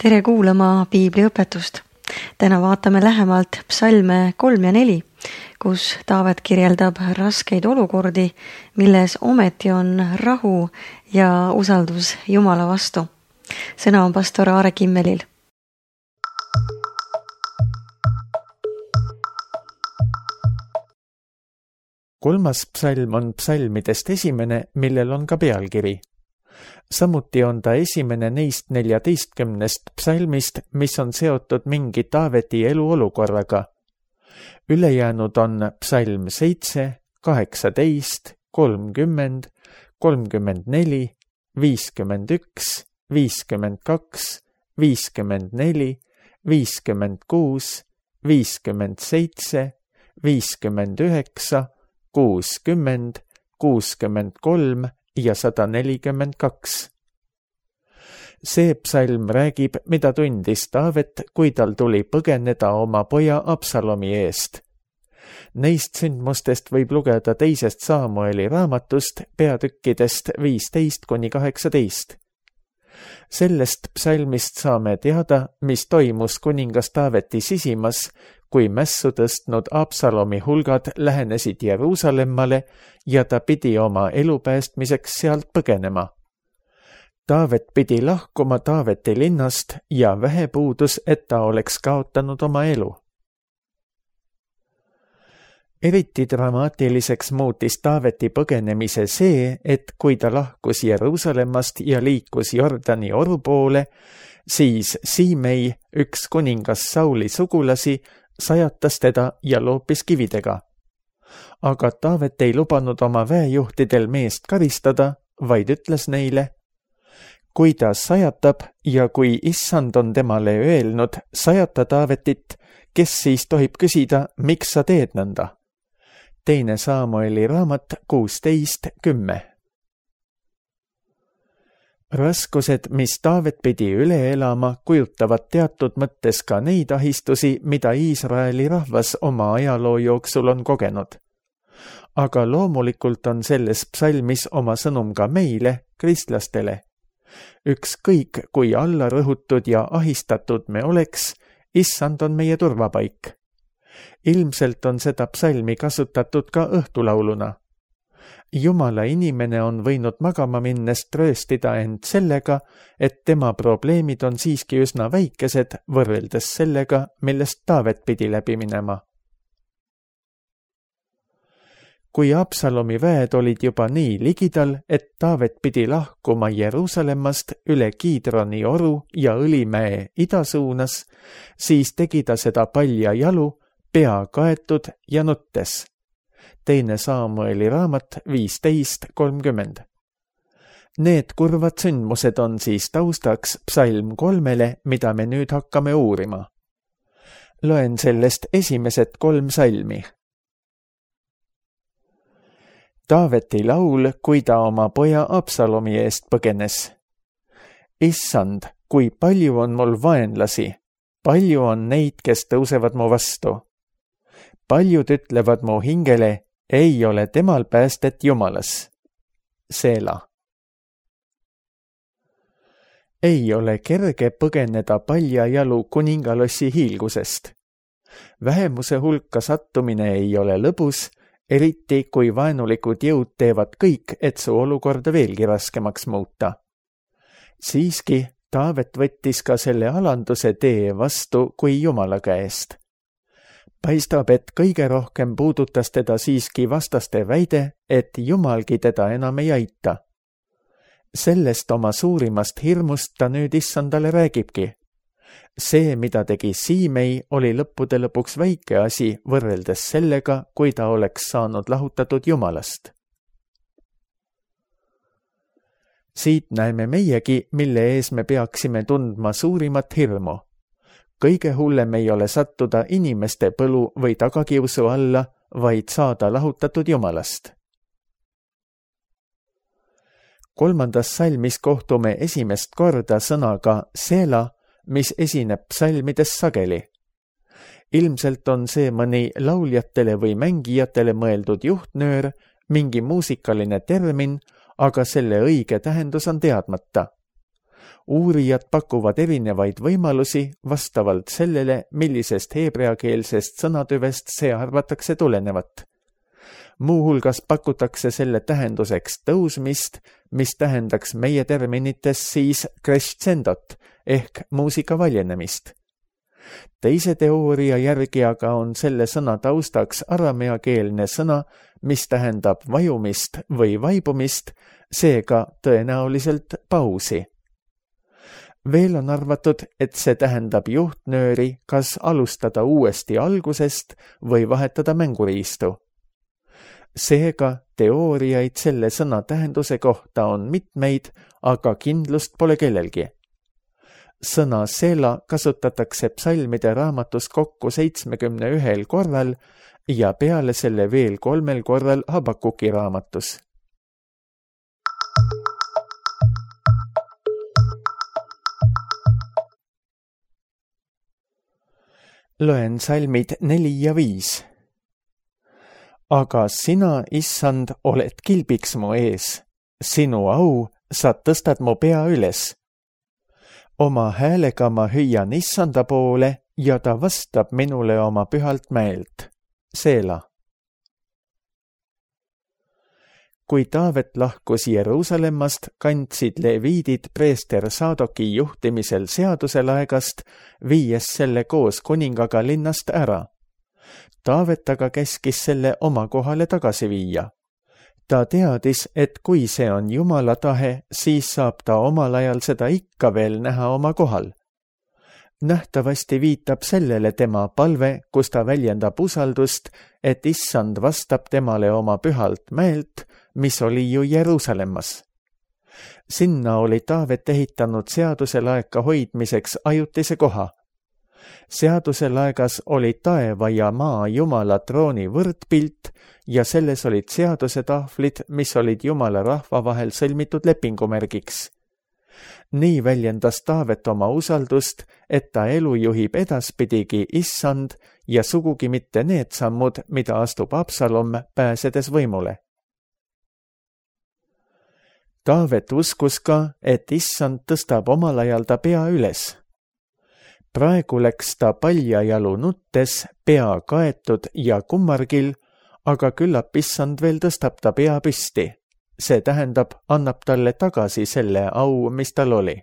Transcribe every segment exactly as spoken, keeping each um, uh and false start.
Tere kuulama piibliõpetust. Täna vaatame lähemalt psalme kolm ja neli, kus Taavet kirjeldab raskeid olukordi, milles ometi on rahu ja usaldus Jumala vastu. Sõna on pastor Aare Kimmelil. Kolmas psalm on psalmidest esimene, millel on ka pealkiri. Samuti on ta esimene neist neljateistkümnest psalmist, mis on seotud mingi Taaveti eluolukorraga. Ülejäänud on psalm seitse, kaheksateist, kolmkümmend, kolmkümmend neli, viiskümmend üks, viiskümmend kaks, viiskümmend neli, viiskümmend kuus, viiskümmend seitse, viiskümmend üheksa, kuuskümmend, kuuskümmend kolm ja sada nelikümmend kaks. See psalm räägib, mida tundis Taavet, kui tal tuli põgeneda oma poja Absalomi eest. Neist sündmustest võib lugeda teisest Saamueli raamatust peatükkidest viisteist kuni kaheksateist. Sellest psalmist saame teada, mis toimus kuningas Taaveti sisimas, kui mässu tõstnud Absalomi hulgad lähenesid Jeruusalemmale ja ta pidi oma elu päästmiseks sealt põgenema. Taavet pidi lahkuma Taaveti linnast ja vähe puudus, et ta oleks kaotanud oma elu. Eriti dramaatiliseks muutis Taaveti põgenemise see, et kui ta lahkus Jeruusalemmast ja liikus Jordani oru poole, siis Siimei, üks kuningas Sauli sugulasi, sajatas teda ja loopis kividega. Aga Taavet ei lubanud oma väejuhtidel meest karistada, vaid ütles neile: kui ta sajatab ja kui issand on temale öelnud, sajata Taavetit, kes siis tohib küsida, miks sa teed nõnda? Teine Saamueli raamat kuusteist kümme. Raskused, mis Taavet pidi üle elama, kujutavad teatud mõttes ka neid ahistusi, mida Iisraeli rahvas oma ajaloo jooksul on kogenud. Aga loomulikult on selles psalmis oma sõnum ka meile, kristlastele. Ükskõik, kui alla rõhutud ja ahistatud me oleks, issand on meie turvapaik. Ilmselt on seda psalmi kasutatud ka õhtulauluna. Jumala inimene on võinud magama minnes trööstida end sellega, et tema probleemid on siiski üsna väikesed võrreldes sellega, millest Taavet pidi läbi minema. Kui Absalomi väed olid juba nii ligidal, et Taavet pidi lahkuma Jeruusalemmast üle Kiidroni oru ja Õlimäe idasuunas, siis tegi ta seda palja jalu, pea kaetud ja nuttes. Teine Saamueli raamat viisteist kolmkümmend. Need kurvad sündmused on siis taustaks psalm kolmele, mida me nüüd hakkame uurima. Loen sellest esimesed kolm salmi. Taaveti laul, kui ta oma poja Absalomi eest põgenes. Issand, kui palju on mul vaenlasi, palju on neid, kes tõusevad mu vastu. Paljud ütlevad mu hingele, ei ole temal päästet Jumalas. Seela. Ei ole kerge põgeneda paljajalu kuningalossi hiilgusest. Vähemuse hulka sattumine ei ole lõbus, eriti kui vaenulikud jõud teevad kõik, et su olukorda veelgi raskemaks muuta. Siiski Taavet võttis ka selle alanduse tee vastu kui Jumala käest. Paistab, et kõige rohkem puudutas teda siiski vastaste väide, et Jumalgi teda enam ei aita. Sellest oma suurimast hirmust ta nüüd issandale räägibki. See, mida tegi Siimei, oli lõppude lõpuks väike asi võrreldes sellega, kui ta oleks saanud lahutatud Jumalast. Siit näeme meiegi, mille ees me peaksime tundma suurimat hirmu. Kõige hullem ei ole sattuda inimeste põlu või tagakiusu alla, vaid saada lahutatud Jumalast. Kolmandas salmis kohtume esimest korda sõnaga seela, mis esineb psalmides sageli. Ilmselt on see mõni lauljatele või mängijatele mõeldud juhtnöör, mingi muusikaline termin, aga selle õige tähendus on teadmata. uurijad pakuvad erinevaid võimalusi vastavalt sellele, millisest heebreakeelsest sõnatüvest see arvatakse tulenevat. Muuhulgas pakutakse selle tähenduseks tõusmist, mis tähendaks meie terminites siis crescendot ehk muusika valjenemist. Teise teooria järgi aga on selle sõna taustaks arameakeelne sõna, mis tähendab vajumist või vaibumist, seega tõenäoliselt pausi. Veel on arvatud, et see tähendab juhtnööri kas alustada uuesti algusest või vahetada mänguriistu. Seega teooriaid selle sõna tähenduse kohta on mitmeid, aga kindlust pole kellelgi. Sõna sela kasutatakse psalmide raamatus kokku seitsmekümne ühel korral ja peale selle veel kolmel korral Habakuki raamatus. Loen salmid neli ja viis. Aga sina, issand, oled kilbiks mu ees. Sinu au, sa tõstad mu pea üles. Oma häälega ma hüüan issanda poole ja ta vastab minule oma pühalt mäelt. Seela. Kui Taavet lahkus Jeruusalemmast, kandsid leviidid preester Saadoki juhtimisel seaduselaegast, viies selle koos kuningaga linnast ära. Taavet aga käskis selle oma kohale tagasi viia. Ta teadis, et kui see on Jumala tahe, siis saab ta omal ajal seda ikka veel näha oma kohal. Nähtavasti viitab sellele tema palve, kus ta väljendab usaldust, et issand vastab temale oma pühalt mäelt, mis oli ju Jeruusalemmas. Sinna oli Taavet ehitanud seaduselaeka hoidmiseks ajutise koha. Seaduselaegas oli taeva ja maa Jumala trooni võrdpilt ja selles olid seadusetahvlid, mis olid Jumala rahva vahel sõlmitud lepingumärgiks. Nii väljendas Taavet oma usaldust, et ta elu juhib edaspidigi issand ja sugugi mitte need sammud, mida astub Absalom pääsedes võimule. Taavet uskus ka, et issand tõstab omal ajal ta pea üles. Praegu läks ta paljajalu nuttes, pea kaetud ja kummargil, aga küllap issand veel tõstab ta pea püsti. See tähendab, annab talle tagasi selle au, mis tal oli.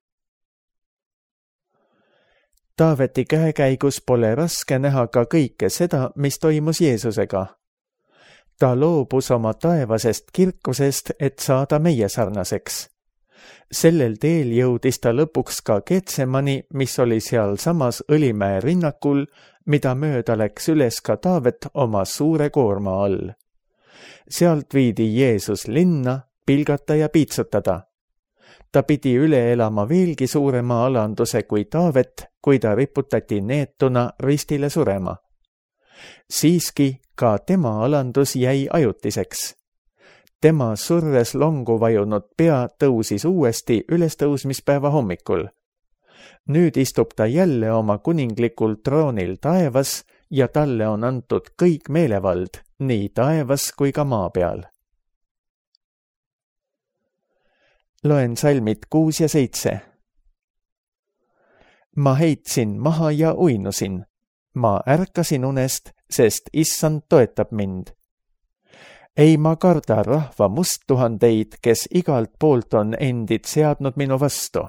Taaveti käekäigus pole raske näha ka kõike seda, mis toimus Jeesusega. Ta loobus oma taevasest kirkusest, et saada meie sarnaseks. Sellel teel jõudis ta lõpuks ka Getsemani, mis oli seal samas Õlimäe rinnakul, mida mööda läks üles ka Taavet oma suure koorma all. Sealt viidi Jeesus linna, pilgata ja piitsutada. Ta pidi üle elama veelgi suurema alanduse kui Taavet, kui ta riputati neetuna ristile surema. Siiski ka tema alandus jäi ajutiseks. Tema surres longu vajunud pea tõusis uuesti ülestõusmispäeva hommikul. Nüüd istub ta jälle oma kuninglikul troonil taevas ja talle on antud kõik meelevald, nii taevas kui ka maa peal. Loen salmid kuus ja seitse. Ma heitsin maha ja uinusin. Ma ärkasin unest, sest issand toetab mind. Ei ma karda rahva musttuhandeid, kes igalt poolt on endid seadnud minu vastu.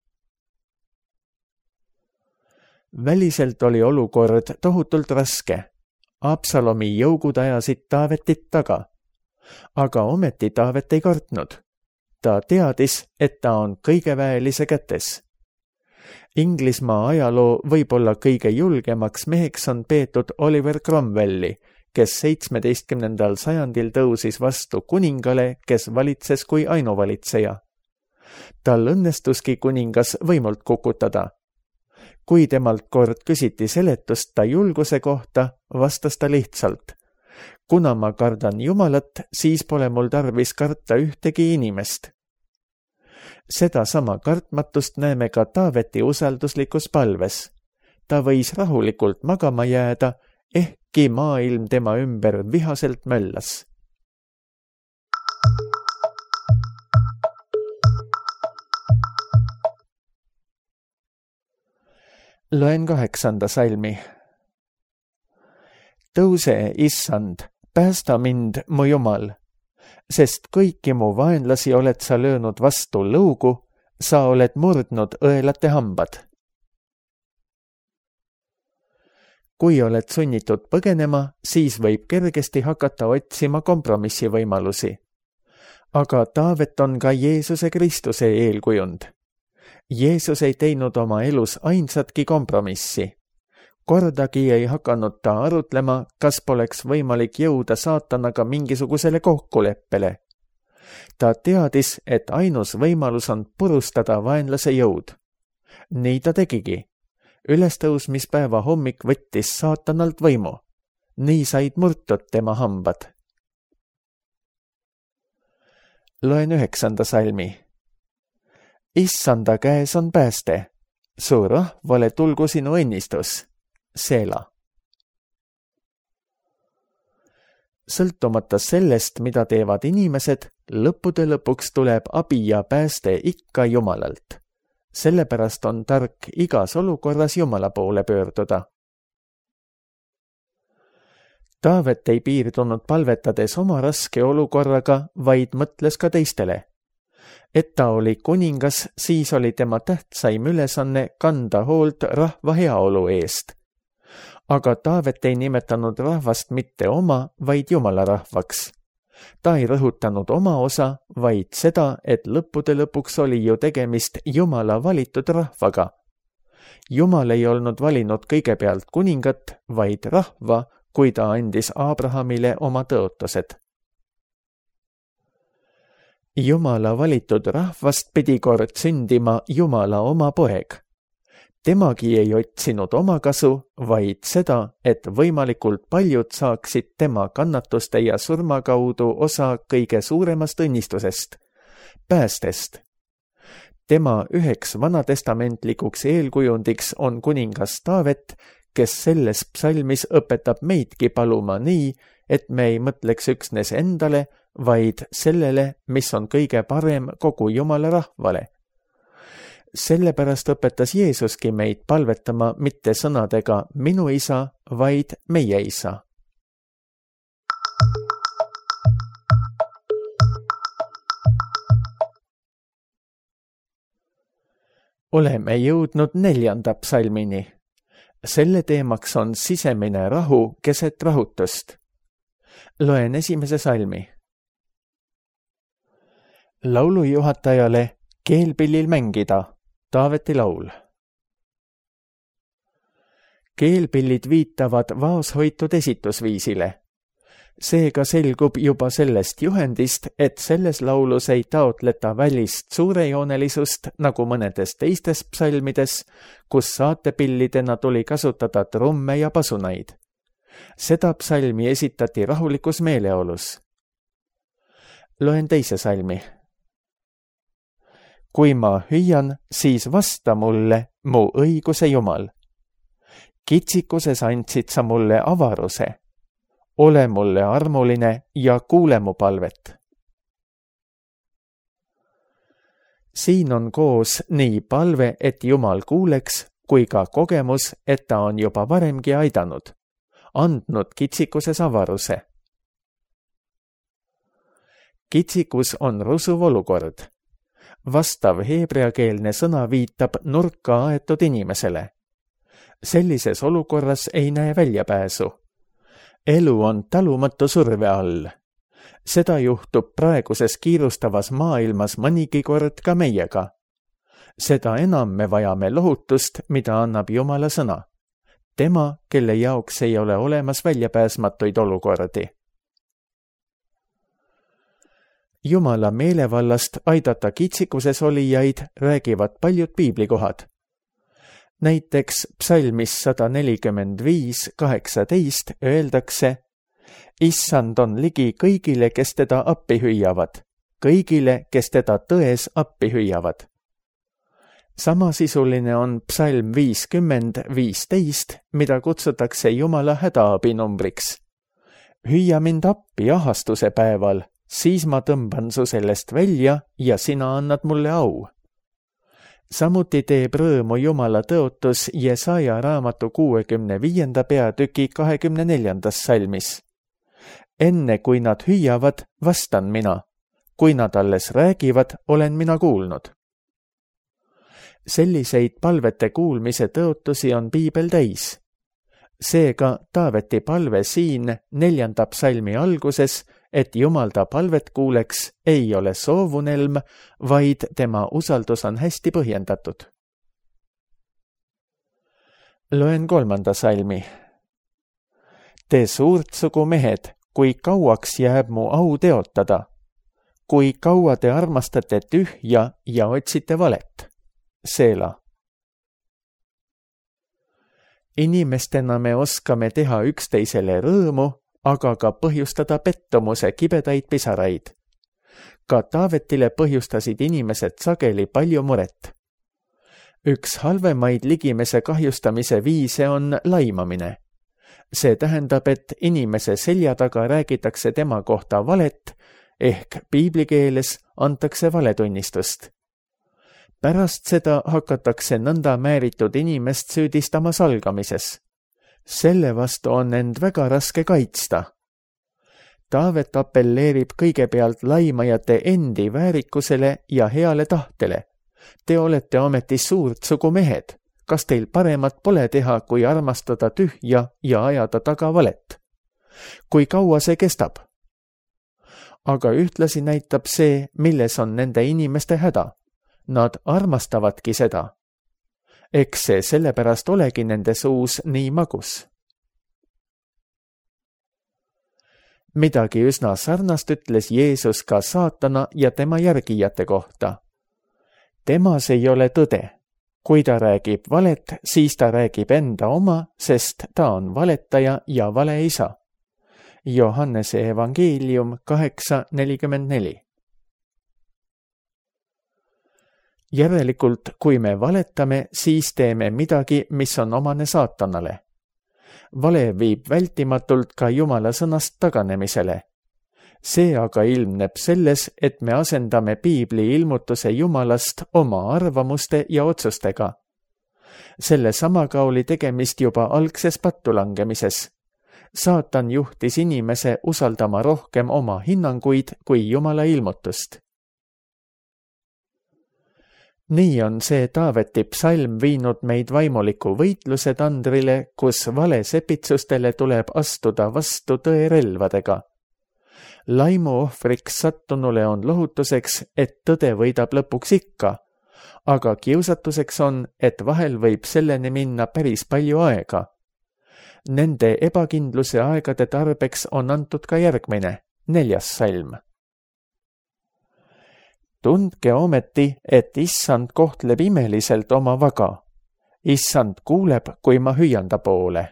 Väliselt oli olukord tohutult raske. Absalomi jõugud ajasid Taavetit taga. Aga ometi Taavet ei kartnud. Ta teadis, et ta on kõige väelise kätes. Inglismaa ajaloo võib-olla kõige julgemaks meheks on peetud Oliver Cromwelli, kes seitsmeteistkümnendal sajandil tõusis vastu kuningale, kes valitses kui ainuvalitseja. Tal õnnestuski kuningas võimult kukutada. Kui temalt kord küsiti seletust ta julguse kohta, vastas ta lihtsalt. Kuna ma kardan Jumalat, siis pole mul tarvis karta ühtegi inimest. Seda sama kartmatust näeme ka Taaveti usalduslikus palves. Ta võis rahulikult magama jääda, ehkki maailm tema ümber vihaselt möllas. Loen kaheksanda salmi. Tõuse, issand, päästa mind, mu Jumal, sest kõiki mu vaenlasi oled sa löönud vastu lõugu, sa oled murdnud õelate hambad. Kui oled sunnitud põgenema, siis võib kergesti hakata otsima kompromissivõimalusi. Aga Taavet on ka Jeesuse Kristuse eelkujund. Jeesus ei teinud oma elus ainsatki kompromissi. Kordagi ei hakanud ta arutlema, kas poleks võimalik jõuda saatanaga mingisugusele kokkuleppele. Ta teadis, et ainus võimalus on purustada vaenlase jõud. Nii ta tegigi. Ülestõusmispäeva hommik võttis saatanalt võimu. Nii said murtud tema hambad. Loen üheksanda salmi. Issanda käes on pääste. Su rahvale tulgu sinu õnnistus. Seela. Sõltumata sellest, mida teevad inimesed, lõppude lõpuks tuleb abi ja pääste ikka Jumalalt. Sellepärast on tark igas olukorras Jumala poole pöörduda. Taavet ei piirdunud palvetades oma raske olukorraga, vaid mõtles ka teistele. Et ta oli kuningas, siis oli tema tähtsaim ülesanne kanda hoolt rahva heaolu eest. Aga Taavet ei nimetanud rahvast mitte oma, vaid Jumala rahvaks. Ta ei rõhutanud oma osa, vaid seda, et lõppude lõpuks oli ju tegemist Jumala valitud rahvaga. Jumal ei olnud valinud kõigepealt kuningat, vaid rahva, kui ta andis Abrahamile oma tõotused. Jumala valitud rahvast pidi kord sündima Jumala oma poeg. Temagi ei otsinud oma kasu, vaid seda, et võimalikult paljud saaksid tema kannatuste ja surma kaudu osa kõige suuremast õnnistusest, päästest. Tema üheks vanatestamentlikuks eelkujundiks on kuningas Taavet, kes selles psalmis õpetab meidki paluma nii, et me ei mõtleks üksnes endale, vaid sellele, mis on kõige parem kogu Jumala rahvale. Sellepärast õpetas Jeesuski meid palvetama mitte sõnadega minu isa, vaid meie isa. Oleme jõudnud neljanda psalmini. Selle teemaks on sisemine rahu keset rahutust. Loen esimese salmi. Laulujuhatajale keelpillil mängida. Taaveti laul. Keelpillid viitavad vaoshoitud esitusviisile. Seega selgub juba sellest juhendist, et selles laulus ei taotleta välist suurejoonelisust nagu mõnedes teistes psalmides, kus saatepillidena tuli kasutada trumme ja pasunaid. Seda psalmi esitati rahulikus meeleolus. Loen teise salmi. Kui ma hüüan, siis vasta mulle, mu õiguse Jumal. Kitsikuses andsid sa mulle avaruse. Ole mulle armuline ja kuule mu palvet. Siin on koos nii palve, et Jumal kuuleks, kui ka kogemus, et ta on juba varemgi aidanud, andnud kitsikuses avaruse. Kitsikus on rusuv olukord. Vastav heebreakeelne sõna viitab nurka aetud inimesele. Sellises olukorras ei näe väljapääsu. Elu on talumatu surve all. Seda juhtub praeguses kiirustavas maailmas mõnigi kord ka meiega. Seda enam me vajame lohutust, mida annab Jumala sõna. Tema, kelle jaoks ei ole olemas väljapääsmatuid olukordi. Jumala meelevallast aidata kitsikuses olijaid räägivad paljud piiblikohad. Näiteks psalmis sada nelikümmend viis kaheksateist öeldakse: Issand on ligi kõigile, kes teda appi hüüavad, kõigile, kes teda tões appi hüüavad. Samasisuline on psalm viiskümmend viisteist, mida kutsutakse Jumala hädaabinumbriks. Hüüa mind appi ahastuse päeval, siis ma tõmban su sellest välja ja sina annad mulle au. samuti teeb rõõmu Jumala tõotus Jesaja raamatu kuuekümne viienda peatüki kahekümne neljandas salmis. Enne kui nad hüüavad, vastan mina. Kui nad alles räägivad, olen mina kuulnud. Selliseid palvete kuulmise tõotusi on piibel täis. Seega Taaveti palve siin neljanda psalmi alguses, et Jumal ta palvet kuuleks, ei ole soovunelm, vaid tema usaldus on hästi põhjendatud. Loen kolmanda salmi. Te suurtsugu mehed, kui kauaks jääb mu au teotada, kui kaua te armastate tühja ja otsite valet. Seela. Inimestena me oskame teha üksteisele rõõmu, aga ka põhjustada pettumuse kibedaid pisaraid. Ka Taavetile põhjustasid inimesed sageli palju muret. Üks halvemaid ligimese kahjustamise viise on laimamine. See tähendab, et inimese selja taga räägitakse tema kohta valet, ehk piiblikeeles antakse valetunnistust. Pärast seda hakatakse nõnda määritud inimest süüdistama salgamises. Selle vastu on end väga raske kaitsta. Taavet appelleerib kõigepealt laimajate endi väärikusele ja heale tahtele. Te olete ometi suurtsugu mehed. Kas teil paremat pole teha, kui armastada tühja ja ajada taga valet? Kui kaua see kestab? Aga ühtlasi näitab see, milles on nende inimeste häda. Nad armastavadki seda. Eks see sellepärast olegi nende suus nii magus. Midagi üsna sarnast ütles Jeesus ka saatana ja tema järgijate kohta. Temas ei ole tõde. Kui ta räägib valet, siis ta räägib enda oma, sest ta on valetaja ja valeisa. Johannese evangeelium kaheksa nelikümmend neli. Järelikult, kui me valetame, siis teeme midagi, mis on omane saatanale. Vale viib vältimatult ka Jumala sõnast taganemisele. See aga ilmneb selles, et me asendame piibli ilmutuse Jumalast oma arvamuste ja otsustega. Selle samaga oli tegemist juba algses pattulangemises. Saatan juhtis inimese usaldama rohkem oma hinnanguid kui Jumala ilmutust. Nii on see Taaveti psalm viinud meid vaimuliku võitluse tandrile, kus valesepitsustele tuleb astuda vastu tõerelvadega. Laimu ohvriks sattunule on lohutuseks, et tõde võidab lõpuks ikka, aga kiusatuseks on, et vahel võib selleni minna päris palju aega. Nende ebakindluse aegade tarbeks on antud ka järgmine, neljas salm. Tundke ometi, et issand kohtleb imeliselt oma vaga. Issand kuuleb, kui ma hüüan ta poole.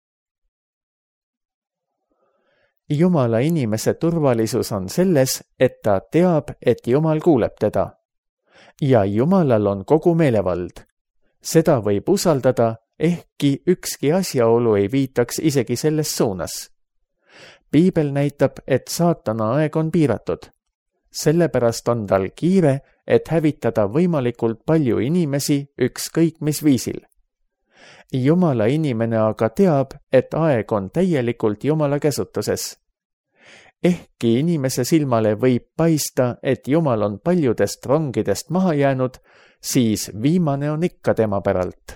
Jumala inimese turvalisus on selles, et ta teab, et Jumal kuuleb teda. Ja Jumalal on kogu meelevald. Seda võib usaldada, ehkki ükski asjaolu ei viitaks isegi selles suunas. Piibel näitab, et saatana aeg on piiratud. Sellepärast on tal kiire, et hävitada võimalikult palju inimesi ükskõik mis viisil. Jumala inimene aga teab, et aeg on täielikult Jumala käsutuses. Ehkki inimese silmale võib paista, et Jumal on paljudest rongidest maha jäänud, siis viimane on ikka tema päralt.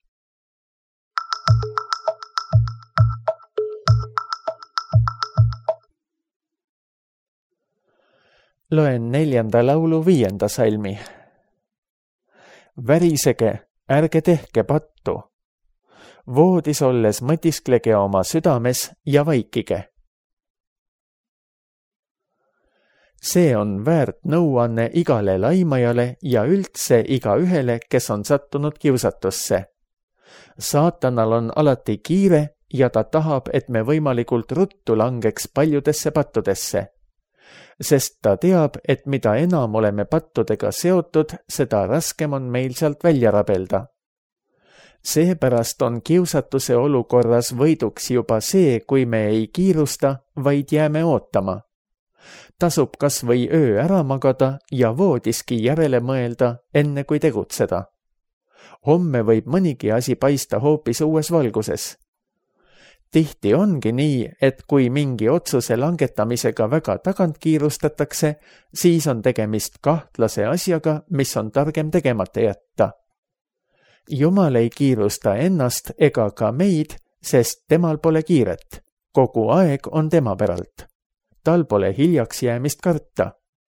Loen neljanda laulu viienda salmi. Värisege, ärge tehke pattu. Voodis olles mõtisklege oma südames ja vaikige. See on väärt nõuanne igale laimajale ja üldse igaühele, kes on sattunud kiusatusse. Saatanal on alati kiire ja ta tahab, et me võimalikult ruttu langeks paljudesse pattudesse. Sest ta teab, et mida enam oleme pattudega seotud, seda raskem on meil sealt välja rabelda. Seepärast on kiusatuse olukorras võiduks juba see, kui me ei kiirusta, vaid jääme ootama. Tasub kas või öö ära magada ja voodiski järele mõelda, enne kui tegutseda. Homme võib mõnigi asi paista hoopis uues valguses. Tihti ongi nii, et kui mingi otsuse langetamisega väga tagant kiirustatakse, siis on tegemist kahtlase asjaga, mis on targem tegemata jätta. Jumal ei kiirusta ennast ega ka meid, sest temal pole kiiret. Kogu aeg on tema päralt. Tal pole hiljaks jäämist karta.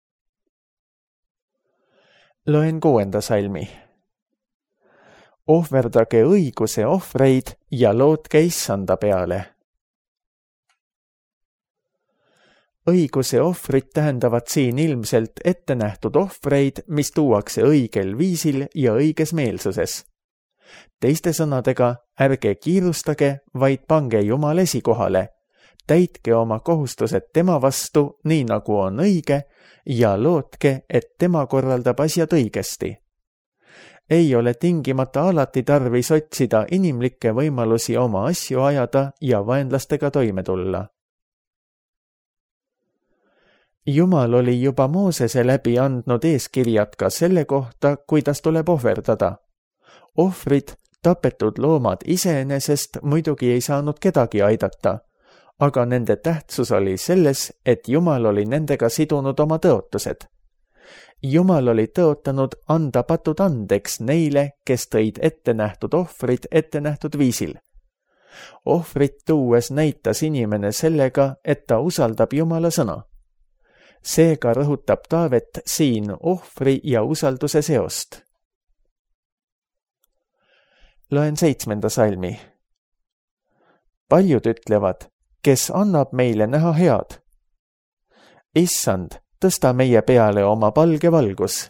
Loen kuuenda salmi. Ohverdage õiguse ohvreid ja lootke issanda peale. Õiguse ohvrid tähendavad siin ilmselt ette nähtud ohvreid, mis tuuakse õigel viisil ja õiges meelsuses. Teiste sõnadega, ärge kiirustage, vaid pange Jumal esikohale. Täitke oma kohustused tema vastu, nii nagu on õige, ja lootke, et tema korraldab asjad õigesti. Ei ole tingimata alati tarvis otsida inimlikke võimalusi oma asju ajada ja vaenlastega toime tulla. Jumal oli juba Moosese läbi andnud eeskirjad ka selle kohta, kuidas tuleb ohverdada. Ohvrid, tapetud loomad iseenesest muidugi ei saanud kedagi aidata, aga nende tähtsus oli selles, et Jumal oli nendega sidunud oma tõotused. Jumal oli tõotanud anda patud andeks neile, kes tõid ette nähtud ohvrid ette nähtud viisil. Ohvrit tuues näitas inimene sellega, et ta usaldab Jumala sõna. Seega rõhutab Taavet siin ohvri ja usalduse seost. Loen seitsmenda salmi. Paljud ütlevad, kes annab meile näha head. Issand, tõsta meie peale oma palge valgus.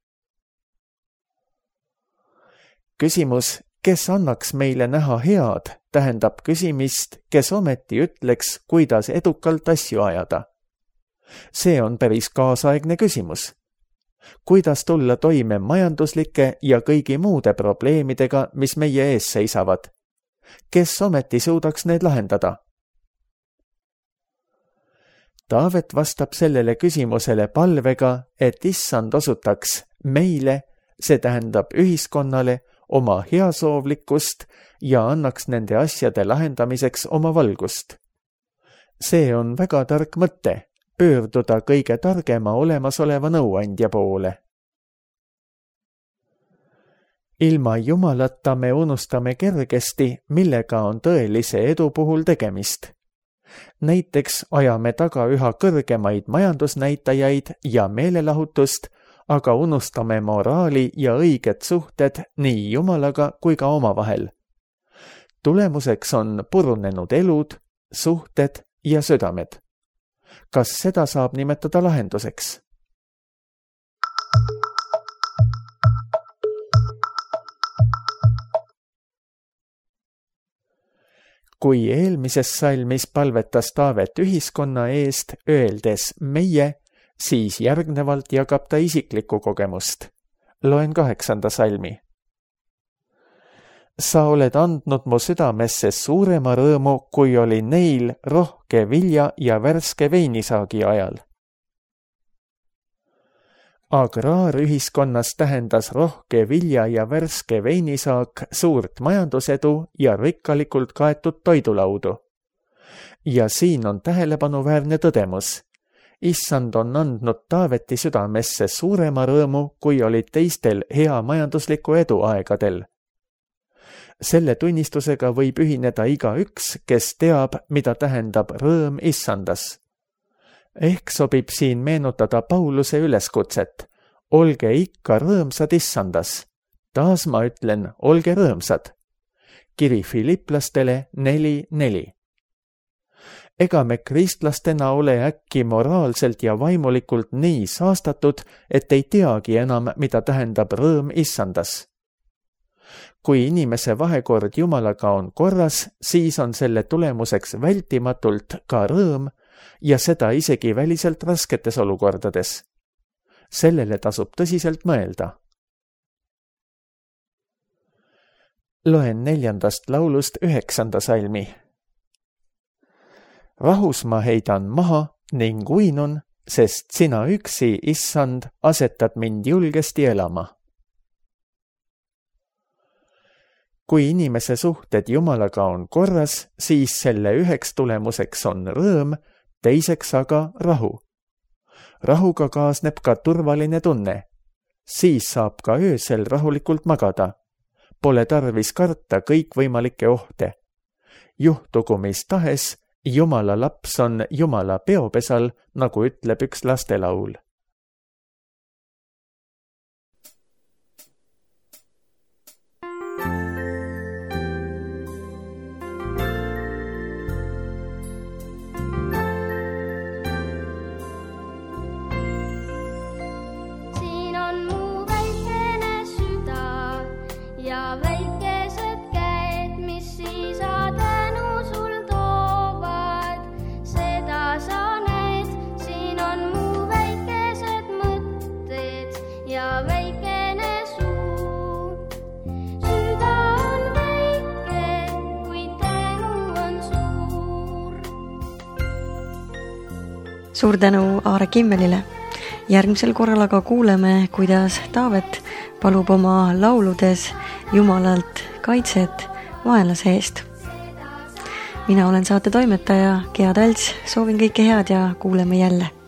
Küsimus, kes annaks meile näha head, tähendab küsimist, kes ometi ütleks, kuidas edukalt asju ajada. See on päris kaasaegne küsimus. Kuidas tulla toime majanduslike ja kõigi muude probleemidega, mis meie ees seisavad? Kes ometi suudaks need lahendada? Taavet vastab sellele küsimusele palvega, et issand osutaks meile, see tähendab ühiskonnale, oma heasoovlikkust ja annaks nende asjade lahendamiseks oma valgust. See on väga tark mõte, pöörduda kõige targema olemasoleva nõuandja poole. Ilma Jumalata me unustame kergesti, millega on tõelise edu puhul tegemist. Näiteks ajame taga üha kõrgemaid majandusnäitajaid ja meelelahutust, aga unustame moraali ja õiged suhted nii Jumalaga kui ka omavahel. Tulemuseks on purunenud elud, suhted ja südamed. Kas seda saab nimetada lahenduseks? Kui eelmises salmis palvetas Taavet ühiskonna eest, öeldes meie, siis järgnevalt jagab ta isiklikku kogemust. Loen kaheksanda salmi. Sa oled andnud mu südamesse suurema rõõmu, kui oli neil rohke vilja ja värske veinisaagi ajal. Agraarühiskonnas tähendas rohke vilja ja värske veinisaak suurt majandusedu ja rikkalikult kaetud toidulaudu. Ja siin on tähelepanuväärne tõdemus. Issand on andnud Taaveti südamesse suurema rõõmu, kui olid teistel hea majandusliku edu aegadel. Selle tunnistusega võib ühineda igaüks, kes teab, mida tähendab rõõm issandas. Ehk sobib siin meenutada Pauluse üleskutset. Olge ikka rõõmsad issandas. Taas ma ütlen, olge rõõmsad. Kiri Filiplastele neli neli. Ega me kristlastena ole äkki moraalselt ja vaimulikult nii saastatud, et ei teagi enam, mida tähendab rõõm issandas. Kui inimese vahekord Jumalaga on korras, siis on selle tulemuseks vältimatult ka rõõm, ja seda isegi väliselt rasketes olukordades. Sellele tasub tõsiselt mõelda. Loen neljandast laulust üheksanda salmi. Rahus ma heidan maha ning uinun, sest sina üksi, issand, asetad mind julgesti elama. Kui inimese suhted Jumalaga on korras, siis selle üheks tulemuseks on rõõm, teiseks aga rahu. Rahuga kaasneb ka turvaline tunne. Siis saab ka öösel rahulikult magada. Pole tarvis karta kõikvõimalikke ohte. Juhtugu mis tahes, Jumala laps on Jumala peopesal, nagu ütleb üks lastelaul. Suur tänu Aare Kimmelile. Järgmisel korral aga kuuleme, kuidas Taavet palub oma lauludes Jumalalt kaitset vaenlase eest. Mina olen saate toimetaja Gea Talts, soovin kõike head ja kuuleme jälle.